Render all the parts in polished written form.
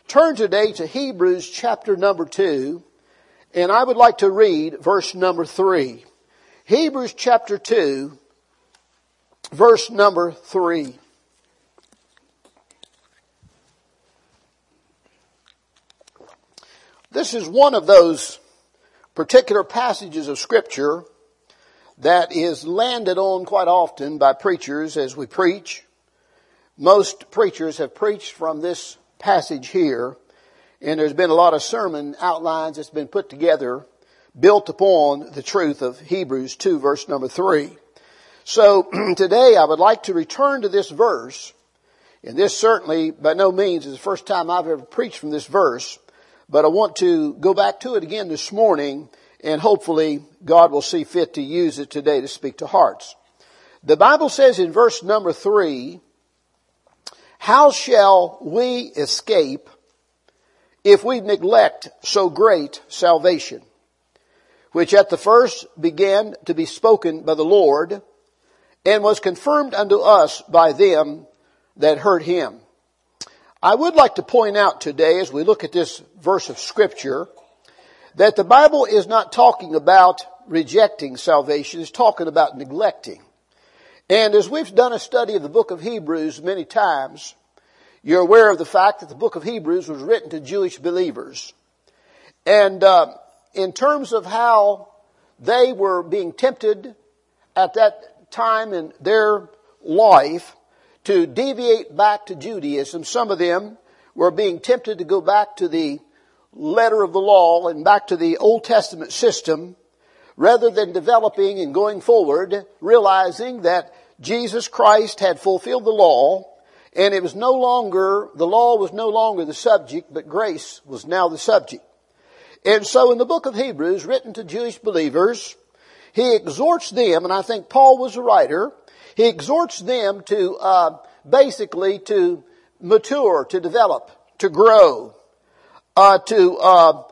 Turn today to Hebrews chapter number 2, and I would like to read verse number 3. Hebrews chapter 2, verse number 3. This is one of those particular passages of Scripture that is landed on quite often by preachers as we preach. Most preachers have preached from this passage here, and there's been a lot of sermon outlines that's been put together built upon the truth of Hebrews 2 verse number 3. So today I would like to return to this verse, and this certainly by no means is the first time I've ever preached from this verse, but I want to go back to it again this morning, and hopefully God will see fit to use it today to speak to hearts. The Bible says in verse number 3, "How shall we escape if we neglect so great salvation, which at the first began to be spoken by the Lord, and was confirmed unto us by them that heard him?" I would like to point out today, as we look at this verse of Scripture, that the Bible is not talking about rejecting salvation, it's talking about neglecting. And as we've done a study of the book of Hebrews many times, you're aware of the fact that the book of Hebrews was written to Jewish believers. And in terms of how they were being tempted at that time in their life to deviate back to Judaism, some of them were being tempted to go back to the letter of the law and back to the Old Testament system, rather than developing and going forward, realizing that Jesus Christ had fulfilled the law, and it was no longer, the law was no longer the subject, but grace was now the subject. And so in the book of Hebrews, written to Jewish believers, he exhorts them, and I think Paul was a writer, he exhorts them to basically to mature, to develop, to grow, to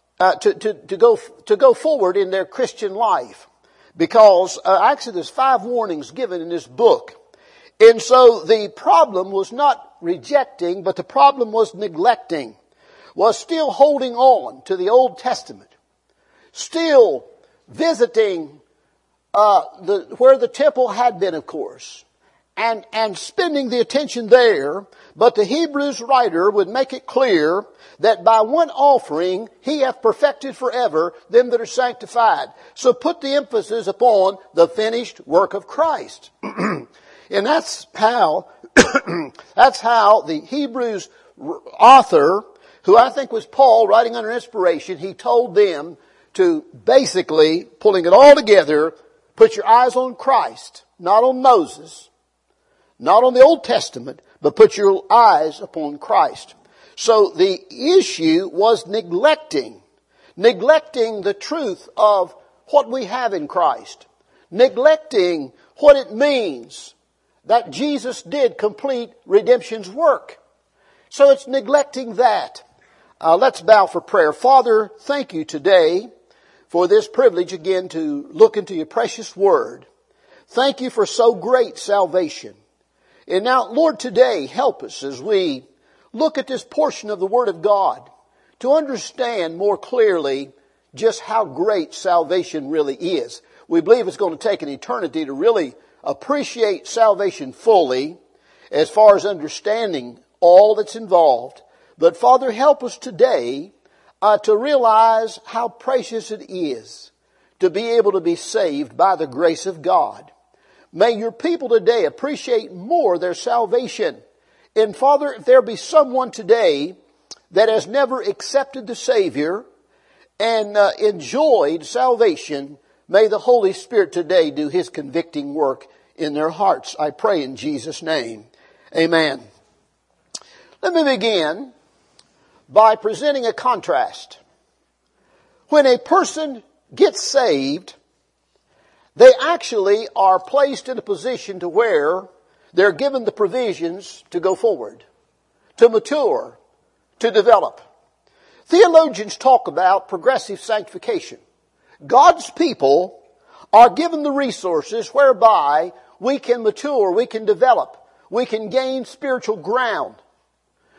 go forward in their Christian life. Because actually there's 5 warnings given in this book. And so the problem was not rejecting, but the problem was neglecting, was still holding on to the Old Testament, still visiting where the temple had been, of course, and spending the attention there. But the Hebrews writer would make it clear that by one offering he hath perfected forever them that are sanctified. So put the emphasis upon the finished work of Christ. And that's how the Hebrews author, who I think was Paul writing under inspiration, he told them to basically, pulling it all together, put your eyes on Christ, not on Moses, not on the Old Testament, but put your eyes upon Christ. So the issue was neglecting the truth of what we have in Christ, neglecting what it means that Jesus did complete redemption's work. So it's neglecting that. Let's bow for prayer. Father, thank you today for this privilege again to look into your precious word. Thank you for so great salvation. And now, Lord, today help us as we look at this portion of the Word of God to understand more clearly just how great salvation really is. We believe it's going to take an eternity to really appreciate salvation fully as far as understanding all that's involved. But Father, help us today to realize how precious it is to be able to be saved by the grace of God. May your people today appreciate more their salvation. And Father, if there be someone today that has never accepted the Savior and enjoyed salvation, may the Holy Spirit today do His convicting work in their hearts. I pray in Jesus' name. Amen. Let me begin by presenting a contrast. When a person gets saved, they actually are placed in a position to where they're given the provisions to go forward, to mature, to develop. Theologians talk about progressive sanctification. God's people are given the resources whereby we can mature, we can develop, we can gain spiritual ground.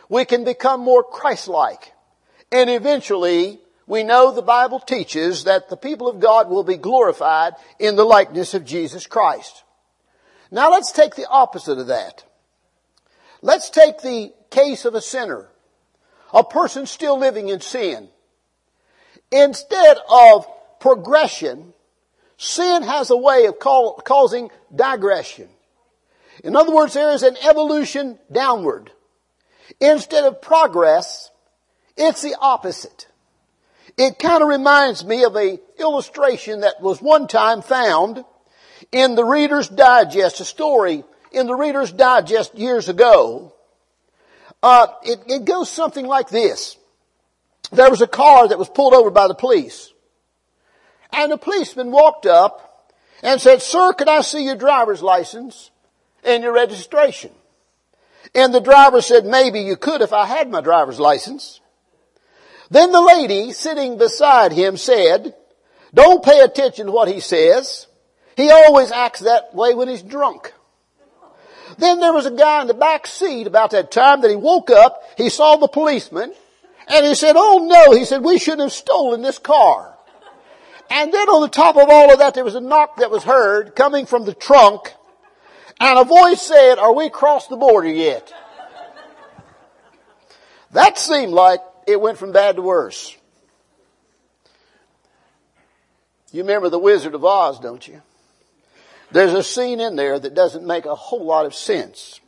we can become more Christ-like. And eventually, we know the Bible teaches that the people of God will be glorified in the likeness of Jesus Christ. Now let's take the opposite of that. Let's take the case of a sinner, a person still living in sin. Instead of progression, sin has a way of causing digression. In other words, there is an evolution downward. Instead of progress, it's the opposite. It kind of reminds me of an illustration that was one time found in the Reader's Digest, a story in the Reader's Digest years ago. It goes something like this. There was a car that was pulled over by the police. And the policeman walked up and said, "Sir, could I see your driver's license and your registration?" And the driver said, "Maybe you could if I had my driver's license." Then the lady sitting beside him said, "Don't pay attention to what he says. He always acts that way when he's drunk." Then there was a guy in the back seat about that time that he woke up, he saw the policeman, and he said, "Oh no," he said, "we shouldn't have stolen this car." And then on the top of all of that, there was a knock that was heard coming from the trunk, and a voice said, "Are we across the border yet?" That seemed like it went from bad to worse. You remember the Wizard of Oz, don't you? There's a scene in there that doesn't make a whole lot of sense.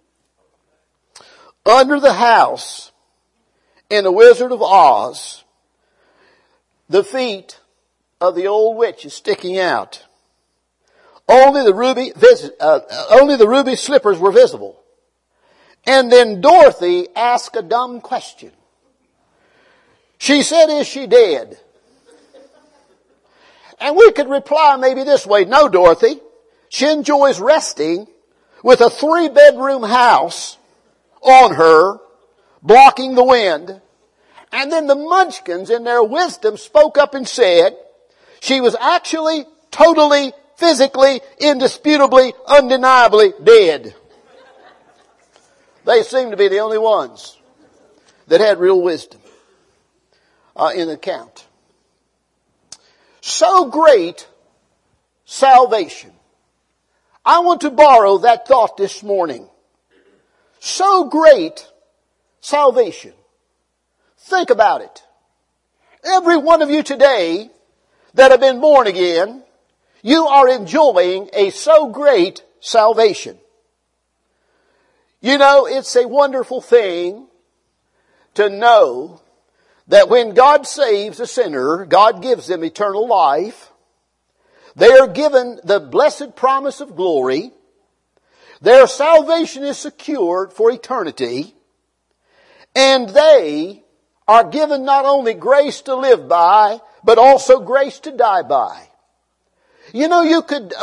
Under the house in the Wizard of Oz, the feet of the old witch is sticking out. Only the ruby slippers were visible. And then Dorothy asked a dumb question. She said, "Is she dead?" And we could reply maybe this way, "No, Dorothy. She enjoys resting with a 3-bedroom house on her, blocking the wind." And then the Munchkins in their wisdom spoke up and said, "She was actually totally, physically, indisputably, undeniably dead." They seem to be the only ones that had real wisdom in the account. So great salvation. I want to borrow that thought this morning. So great salvation. Think about it. Every one of you today that have been born again, you are enjoying a so great salvation. You know, it's a wonderful thing to know that when God saves a sinner, God gives them eternal life. They are given the blessed promise of glory. Their salvation is secured for eternity. And they are given not only grace to live by, but also grace to die by. You know, you could,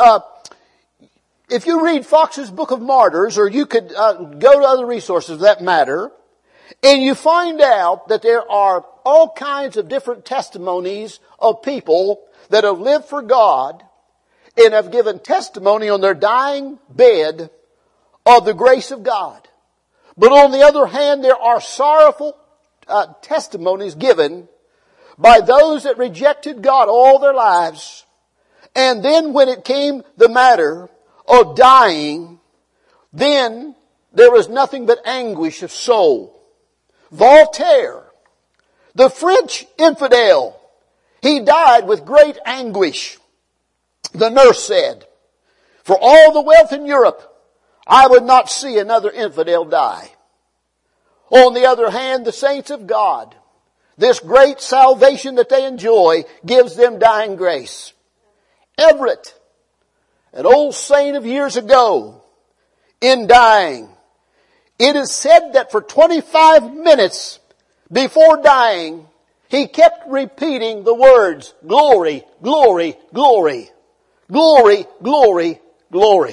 if you read Fox's Book of Martyrs, or you could go to other resources of that matter, and you find out that there are all kinds of different testimonies of people that have lived for God and have given testimony on their dying bed of the grace of God. But on the other hand, there are sorrowful testimonies given by those that rejected God all their lives. And then when it came the matter of dying, then there was nothing but anguish of soul. Voltaire, the French infidel, he died with great anguish. The nurse said, "For all the wealth in Europe, I would not see another infidel die." On the other hand, the saints of God, this great salvation that they enjoy gives them dying grace. Everett, an old saint of years ago, in dying, it is said that for 25 minutes before dying, he kept repeating the words, "Glory, glory, glory. Glory, glory, glory."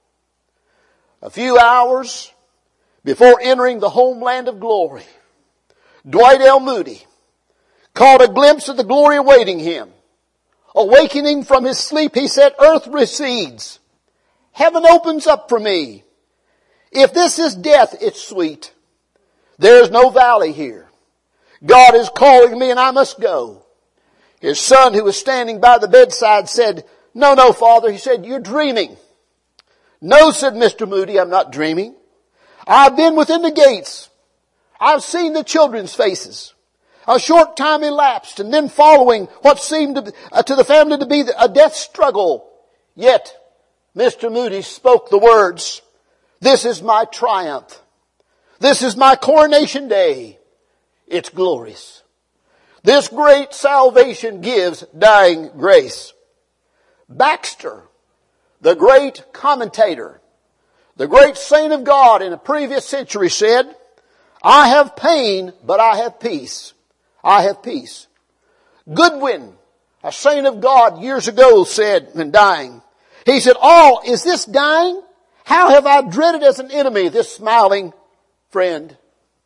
A few hours before entering the homeland of glory, Dwight L. Moody caught a glimpse of the glory awaiting him. Awakening from his sleep, he said, "Earth recedes. Heaven opens up for me. If this is death, it's sweet. There's no valley here. God is calling me and I must go. His son, who was standing by the bedside, said, "No, no, Father." He said, "You're dreaming." "No," said Mr. Moody, "I'm not dreaming. I've been within the gates. I've seen the children's faces. A short time elapsed, and then following what seemed to the family to be a death struggle. Yet, Mr. Moody spoke the words, 'This is my triumph. This is my coronation day. It's glorious. This great salvation gives dying grace.'" Baxter, the great commentator, the great saint of God in a previous century, said, "I have pain, but I have peace. I have peace." Goodwin, a saint of God years ago, said when dying, he said, "Oh, is this dying? How have I dreaded as an enemy this smiling friend?"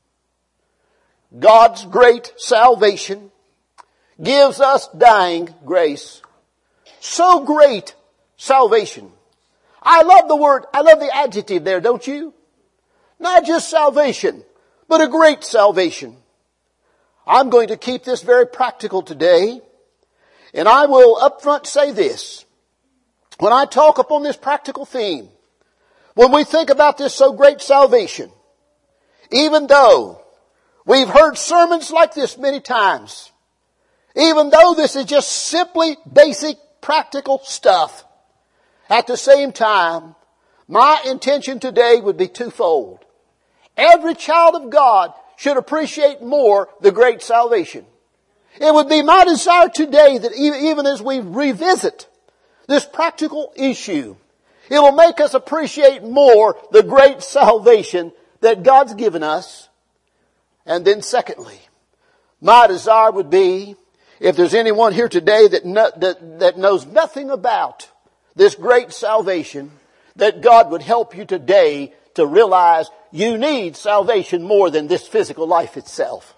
God's great salvation gives us dying grace. So great salvation. I love the adjective there, don't you? Not just salvation, but a great salvation. I'm going to keep this very practical today, and I will up front say this. When I talk upon this practical theme, when we think about this so great salvation, even though we've heard sermons like this many times, even though this is just simply basic practical stuff, at the same time, my intention today would be twofold. Every child of God should appreciate more the great salvation. It would be my desire today that even as we revisit this practical issue, it will make us appreciate more the great salvation that God's given us. And then secondly, my desire would be, if there's anyone here today that knows nothing about this great salvation, that God would help you today to realize you need salvation more than this physical life itself.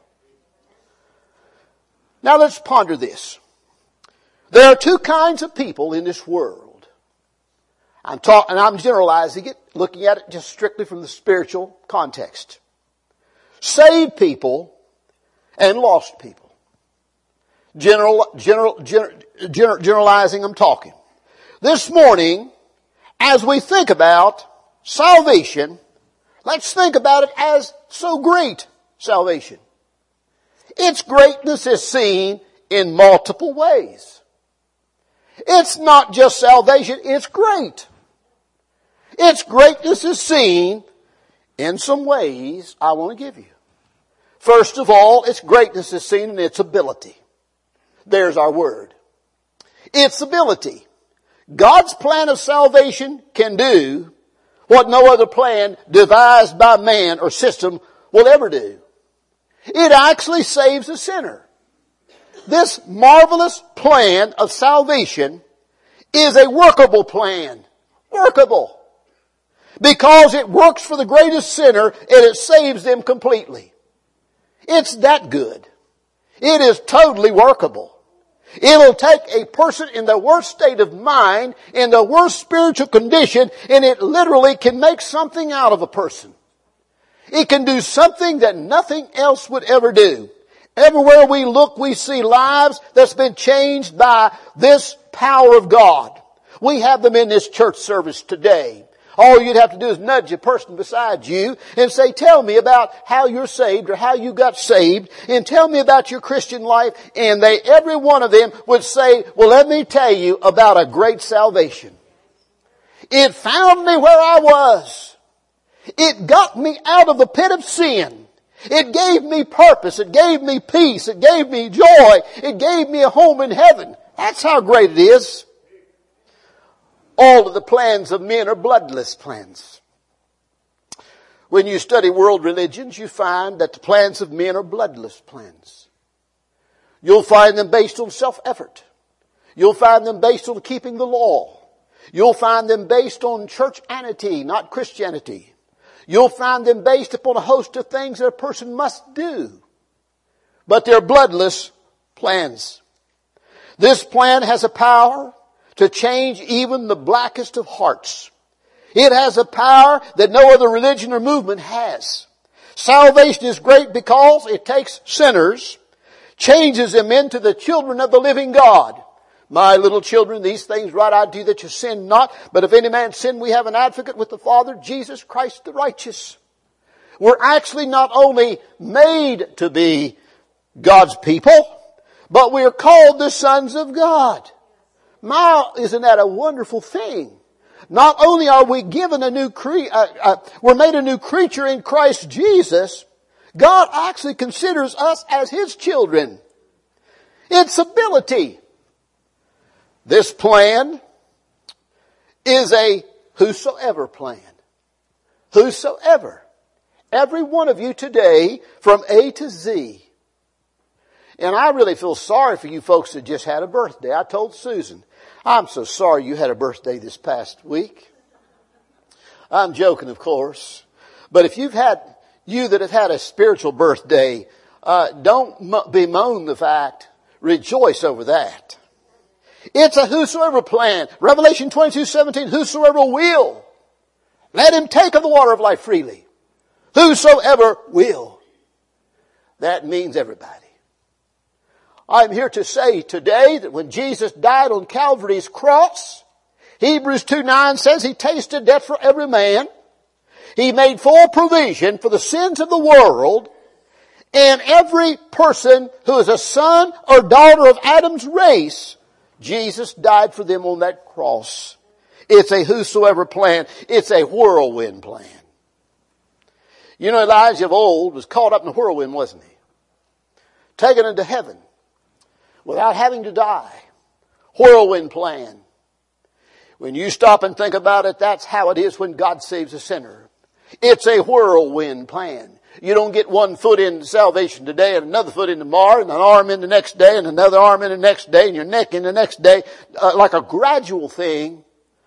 Now let's ponder this. There are two kinds of people in this world. I'm generalizing it, looking at it just strictly from the spiritual context. Saved people and lost people. Generalizing, I'm talking. This morning, as we think about salvation, let's think about it as so great salvation. Its greatness is seen in multiple ways. It's not just salvation, it's great. Its greatness is seen in some ways I want to give you. First of all, its greatness is seen in its ability. There's our word. Its ability. God's plan of salvation can do what no other plan devised by man or system will ever do. It actually saves a sinner. This marvelous plan of salvation is a workable plan. Workable. Because it works for the greatest sinner and it saves them completely. It's that good. It is totally workable. It'll take a person in the worst state of mind, in the worst spiritual condition, and it literally can make something out of a person. It can do something that nothing else would ever do. Everywhere we look, we see lives that's been changed by this power of God. We have them in this church service today. All you'd have to do is nudge a person beside you and say, "Tell me about how you're saved or how you got saved, and tell me about your Christian life." And every one of them would say, "Well, let me tell you about a great salvation. It found me where I was. It got me out of the pit of sin. It gave me purpose. It gave me peace. It gave me joy. It gave me a home in heaven." That's how great it is. All of the plans of men are bloodless plans. When you study world religions, you find that the plans of men are bloodless plans. You'll find them based on self-effort. You'll find them based on keeping the law. You'll find them based on churchianity, not Christianity. You'll find them based upon a host of things that a person must do. But they're bloodless plans. This plan has a power to change even the blackest of hearts. It has a power that no other religion or movement has. Salvation is great because it takes sinners, changes them into the children of the living God. My little children, these things write I to you that you sin not. But if any man sin, we have an advocate with the Father, Jesus Christ the righteous. We're actually not only made to be God's people, but we are called the sons of God. Isn't that a wonderful thing? Not only are we given we're made a new creature in Christ Jesus, God actually considers us as His children. It's ability. This plan is a whosoever plan. Whosoever. Every one of you today from A to Z. And I really feel sorry for you folks that just had a birthday. I told Susan, I'm so sorry you had a birthday this past week. I'm joking, of course. But if you that have had a spiritual birthday, don't bemoan the fact. Rejoice over that. It's a whosoever plan. Revelation 22:17, whosoever will, let him take of the water of life freely. Whosoever will. That means everybody. I'm here to say today that when Jesus died on Calvary's cross, Hebrews 2:9 says He tasted death for every man. He made full provision for the sins of the world, and every person who is a son or daughter of Adam's race, Jesus died for them on that cross. It's a whosoever plan. It's a whirlwind plan. You know, Elijah of old was caught up in a whirlwind, wasn't he? Taken into heaven without having to die. Whirlwind plan. When you stop and think about it, that's how it is when God saves a sinner. It's a whirlwind plan. You don't get one foot in salvation today and another foot in tomorrow and an arm in the next day and another arm in the next day and your neck in the next day, like a gradual thing.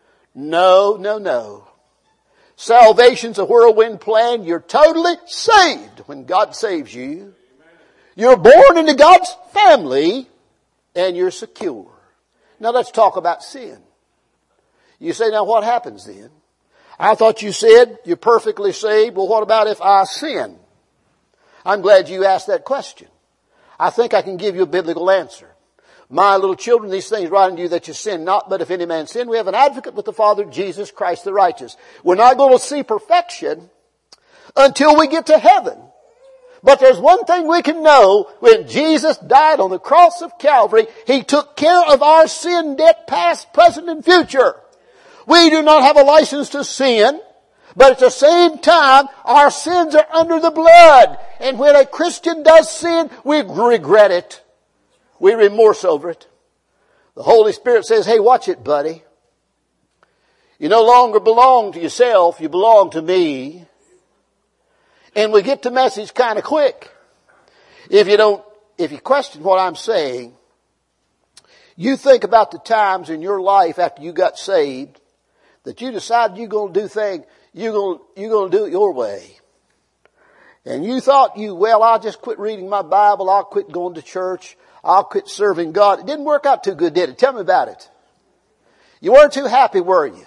No. Salvation's a whirlwind plan. You're totally saved when God saves you. You're born into God's family and you're secure. Now let's talk about sin. You say, now what happens then? I thought you said you're perfectly saved. Well, what about if I sin? I'm glad you asked that question. I think I can give you a biblical answer. My little children, these things write unto you that you sin not, but if any man sin, we have an advocate with the Father, Jesus Christ the righteous. We're not going to see perfection until we get to heaven. But there's one thing we can know. When Jesus died on the cross of Calvary, He took care of our sin debt, past, present, and future. We do not have a license to sin, but at the same time, our sins are under the blood. And when a Christian does sin, we regret it. We remorse over it. The Holy Spirit says, hey, watch it, buddy. You no longer belong to yourself, you belong to me. And we get the message kind of quick. If you question what I'm saying, you think about the times in your life after you got saved that you decided you're going to do things, you're going to do it your way. And you thought I'll just quit reading my Bible, I'll quit going to church, I'll quit serving God. It didn't work out too good, did it? Tell me about it. You weren't too happy, were you?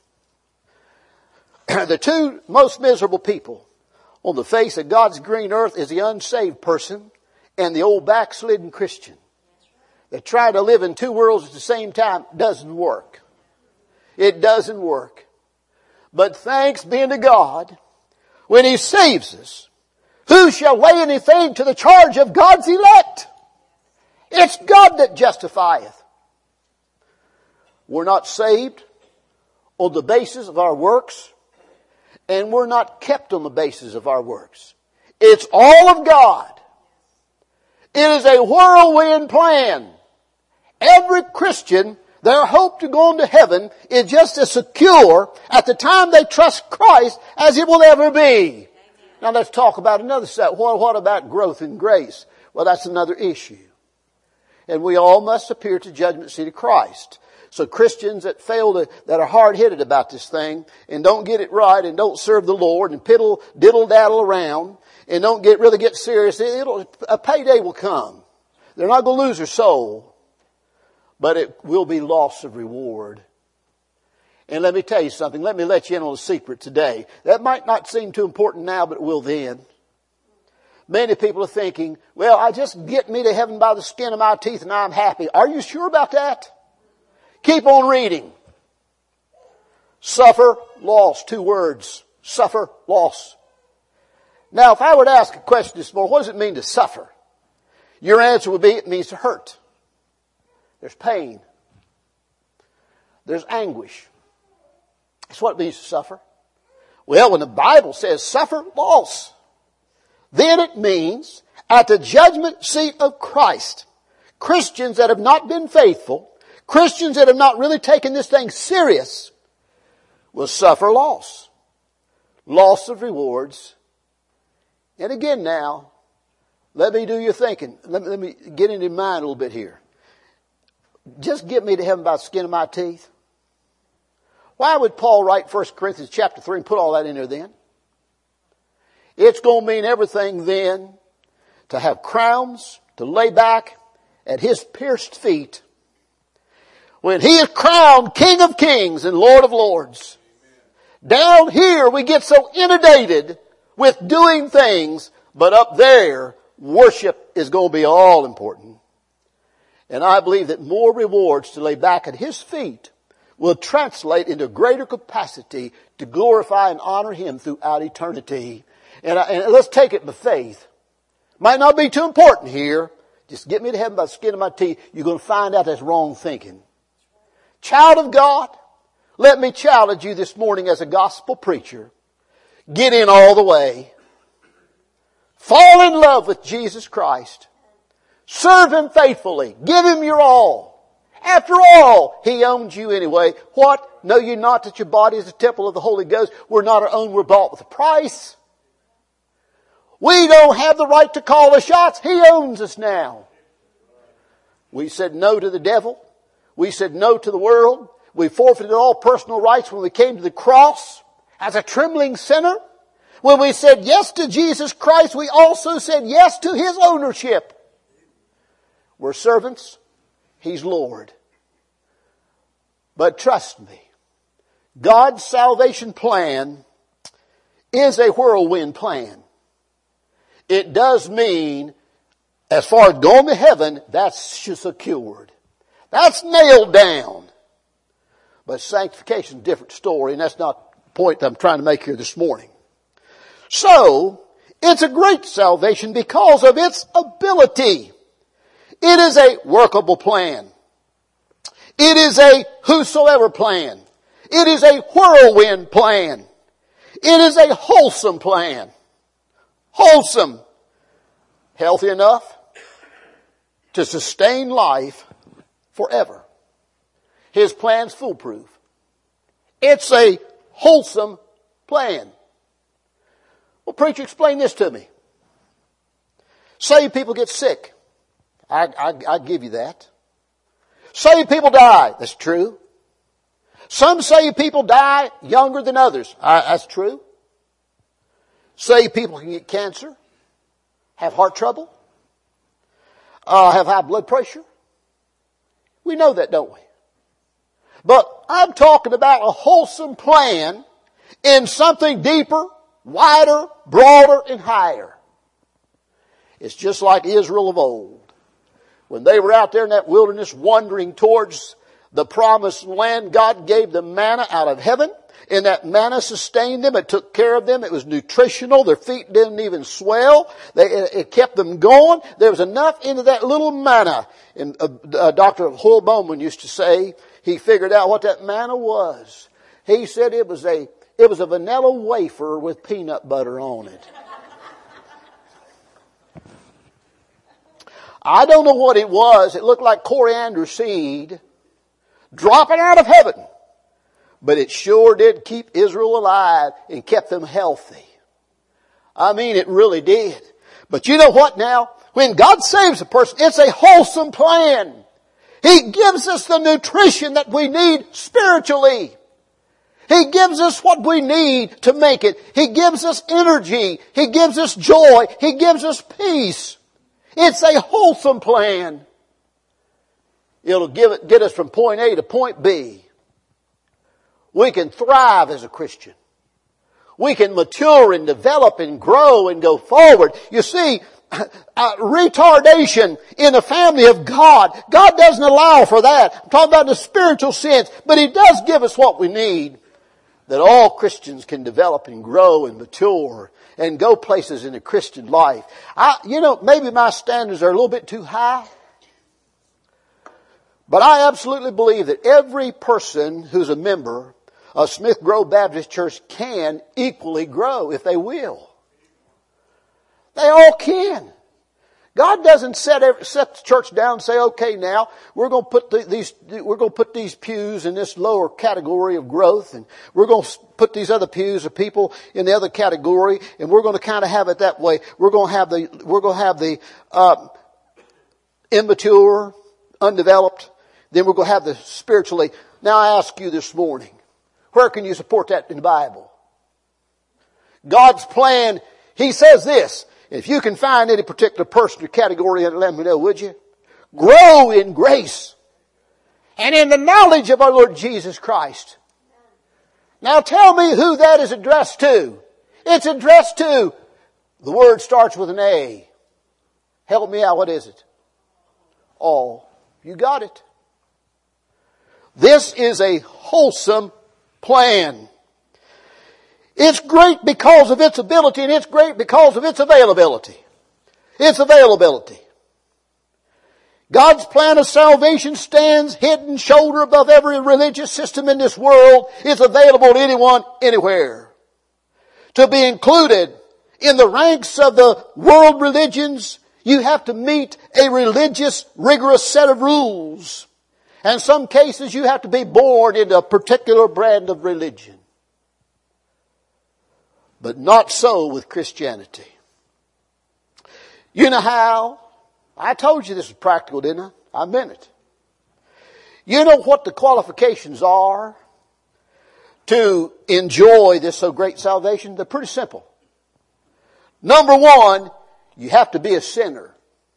The two most miserable people on the face of God's green earth is the unsaved person and the old backslidden Christian. That try to live in two worlds at the same time doesn't work. It doesn't work. But thanks be to God, when He saves us, who shall lay anything to the charge of God's elect? It's God that justifieth. We're not saved on the basis of our works, and we're not kept on the basis of our works. It's all of God. It is a whirlwind plan. Every Christian, their hope to go into heaven is just as secure at the time they trust Christ as it will ever be. Now let's talk about another side. What about growth in grace? Well, that's another issue. And we all must appear to judgment seat of Christ. So Christians that that are hard-headed about this thing and don't get it right and don't serve the Lord and diddle-daddle around and don't really get serious, a payday will come. They're not going to lose their soul, but it will be loss of reward. And let me tell you something. Let me let you in on a secret today. That might not seem too important now, but it will then. Many people are thinking, well, I just get me to heaven by the skin of my teeth and I'm happy. Are you sure about that? Keep on reading. Suffer loss. 2 words. Suffer loss. Now, if I were to ask a question this morning, what does it mean to suffer? Your answer would be, it means to hurt. There's pain. There's anguish. That's what it means to suffer. Well, when the Bible says suffer loss, then it means at the judgment seat of Christ, Christians that have not been faithful, Christians that have not really taken this thing serious, will suffer loss. Loss of rewards. And again now, let me do your thinking. Let me get into your mind a little bit here. Just get me to heaven by the skin of my teeth. Why would Paul write 1 Corinthians chapter 3 and put all that in there then? It's going to mean everything then to have crowns to lay back at His pierced feet when He is crowned King of Kings and Lord of Lords. Down here we get so inundated with doing things, but up there worship is going to be all important. And I believe that more rewards to lay back at His feet will translate into greater capacity to glorify and honor Him throughout eternity. And let's take it by faith. Might not be too important here. Just get me to heaven by the skin of my teeth. You're going to find out that's wrong thinking. Child of God, let me challenge you this morning as a gospel preacher. Get in all the way. Fall in love with Jesus Christ. Serve Him faithfully. Give Him your all. After all, He owns you anyway. What? Know you not that your body is the temple of the Holy Ghost? We're not our own. We're bought with a price. We don't have the right to call the shots. He owns us now. We said no to the devil. We said no to the world. We forfeited all personal rights when we came to the cross as a trembling sinner. When we said yes to Jesus Christ, we also said yes to His ownership. We're servants. He's Lord. But trust me, God's salvation plan is a whirlwind plan. It does mean, as far as going to heaven, that's secured. That's nailed down. But sanctification is a different story, and that's not the point I'm trying to make here this morning. So, it's a great salvation because of its ability. It is a workable plan. It is a whosoever plan. It is a whirlwind plan. It is a wholesome plan. Wholesome. Healthy enough to sustain life forever. His plan's foolproof. It's a wholesome plan. Well, preacher, explain this to me. Say people get sick. I give you that. Say people die. That's true. Some say people die younger than others. That's true. Say people can get cancer, have heart trouble, have high blood pressure. We know that, don't we? But I'm talking about a wholesome plan in something deeper, wider, broader, and higher. It's just like Israel of old. When they were out there in that wilderness wandering towards the promised land, God gave them manna out of heaven. And that manna sustained them. It took care of them. It was nutritional. Their feet didn't even swell. It kept them going. There was enough into that little manna. And Dr. Hoyle Bowman used to say, he figured out what that manna was. He said it was a vanilla wafer with peanut butter on it. I don't know what it was. It looked like coriander seed dropping out of heaven. But it sure did keep Israel alive and kept them healthy. I mean, it really did. But you know what now? When God saves a person, it's a wholesome plan. He gives us the nutrition that we need spiritually. He gives us what we need to make it. He gives us energy. He gives us joy. He gives us peace. It's a wholesome plan. It'll get us from point A to point B. We can thrive as a Christian. We can mature and develop and grow and go forward. You see, retardation in the family of God, God doesn't allow for that. I'm talking about the spiritual sense, but He does give us what we need, that all Christians can develop and grow and mature and go places in the Christian life. Maybe my standards are a little bit too high, but I absolutely believe that every person who's a member of Smith Grove Baptist Church can equally grow if they will. They all can. God doesn't set the church down and say, okay, now we're going to put these pews in this lower category of growth, and we're going to put these other pews of people in the other category, and we're going to kind of have it that way. We're going to have the immature, undeveloped, then we're going to have the spiritually. Now I ask you this morning, where can you support that in the Bible? God's plan, He says this. If you can find any particular person or category, let me know, would you? Grow in grace and in the knowledge of our Lord Jesus Christ. Now tell me who that is addressed to. It's addressed to, the word starts with an A. Help me out, what is it? All. You got it. This is a wholesome plan. It's great because of its ability, and it's great because of its availability. Its availability. God's plan of salvation stands head and shoulder above every religious system in this world. It's available to anyone, anywhere. To be included in the ranks of the world religions, you have to meet a religious, rigorous set of rules. And in some cases, you have to be born into a particular brand of religion. But not so with Christianity. You know how? I told you this was practical, didn't I? I meant it. You know what the qualifications are to enjoy this so great salvation? They're pretty simple. Number one, you have to be a sinner.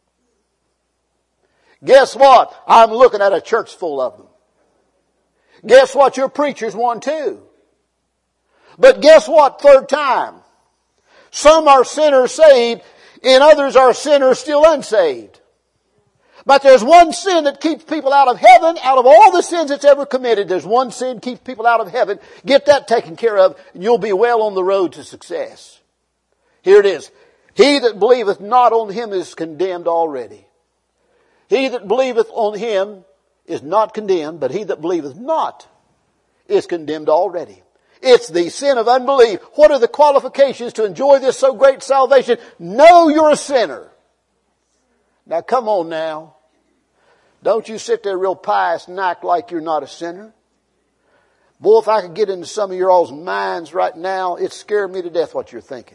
Guess what? I'm looking at a church full of them. Guess what? Your preacher's one too. But guess what? Third time. Some are sinners saved, and others are sinners still unsaved. But there's one sin that keeps people out of heaven. Out of all the sins that's ever committed, there's one sin that keeps people out of heaven. Get that taken care of, and you'll be well on the road to success. Here it is. He that believeth not on Him is condemned already. He that believeth on Him is not condemned, but he that believeth not is condemned already. It's the sin of unbelief. What are the qualifications to enjoy this so great salvation? Know you're a sinner. Now come on now. Don't you sit there real pious and act like you're not a sinner. Boy, if I could get into some of your all's minds right now, it'd scare me to death what you're thinking.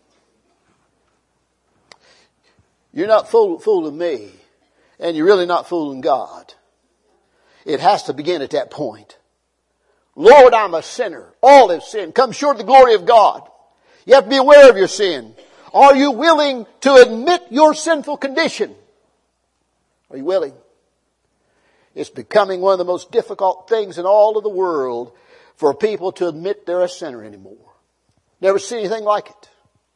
You're not fooling me, and you're really not fooling God. It has to begin at that point. Lord, I'm a sinner. All have sinned. Come short of the glory of God. You have to be aware of your sin. Are you willing to admit your sinful condition? Are you willing? It's becoming one of the most difficult things in all of the world for people to admit they're a sinner anymore. Never seen anything like it.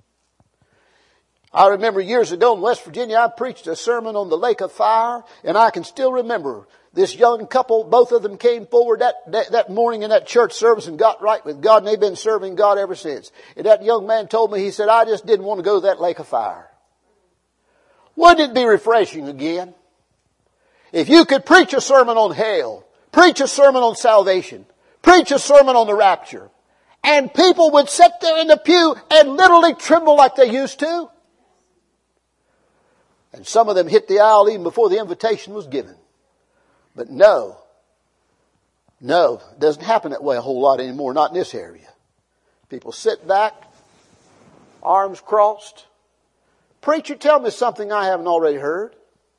I remember years ago in West Virginia, I preached a sermon on the lake of fire, and I can still remember this young couple, both of them came forward that morning in that church service and got right with God, and they've been serving God ever since. And that young man told me, he said, I just didn't want to go to that lake of fire. Wouldn't it be refreshing again? If you could preach a sermon on hell, preach a sermon on salvation, preach a sermon on the rapture, and people would sit there in the pew and literally tremble like they used to. And some of them hit the aisle even before the invitation was given. But no, it doesn't happen that way a whole lot anymore, not in this area. People sit back, arms crossed. Preacher, tell me something I haven't already heard.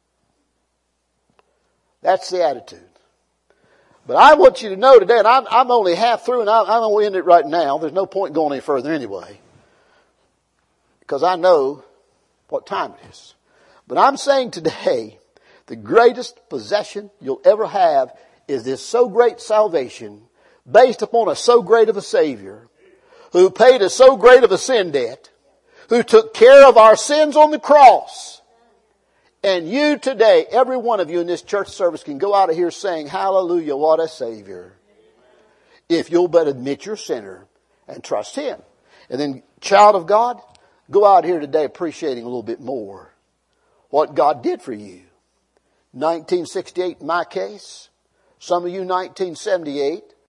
That's the attitude. But I want you to know today, and I'm only half through, and I'm going to end it right now. There's no point going any further anyway, because I know what time it is. But I'm saying today, the greatest possession you'll ever have is this so great salvation based upon a so great of a Savior who paid us so great of a sin debt, who took care of our sins on the cross. And you today, every one of you in this church service can go out of here saying, hallelujah, what a Savior. If you'll but admit you're a sinner and trust Him. And then, child of God, go out here today appreciating a little bit more what God did for you. 1968 in my case. Some of you 1978.